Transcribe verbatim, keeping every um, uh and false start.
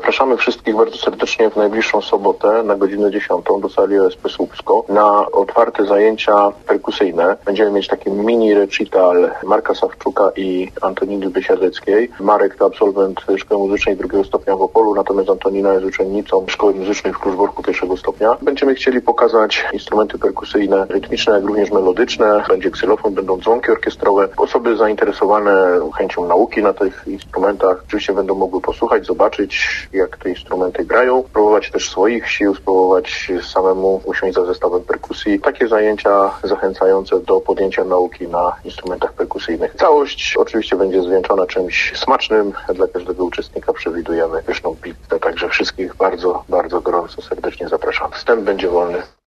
Zapraszamy wszystkich bardzo serdecznie w najbliższą sobotę na godzinę dziesiątą do sali O S P Słupsko na otwarte zajęcia perkusyjne. Będziemy mieć taki mini recital Marka Sawczuka i Antoniny Biesiadeckiej. Marek to absolwent Szkoły Muzycznej drugiego stopnia w Opolu, natomiast Antonina jest uczennicą Szkoły Muzycznej w Kluczborku pierwszego stopnia. Będziemy chcieli pokazać instrumenty perkusyjne, rytmiczne, jak również melodyczne. Będzie ksylofon, będą dzwonki orkiestrowe. Osoby zainteresowane chęcią nauki na tych instrumentach oczywiście będą mogły posłuchać, zobaczyć, jak te instrumenty grają, spróbować też swoich sił, spróbować samemu usiąść za zestawem perkusji. Takie zajęcia zachęcające do podjęcia nauki na instrumentach perkusyjnych. Całość oczywiście będzie zwieńczona czymś smacznym. Dla każdego uczestnika przewidujemy pyszną pizzę, także wszystkich bardzo, bardzo gorąco serdecznie zapraszam. Wstęp będzie wolny.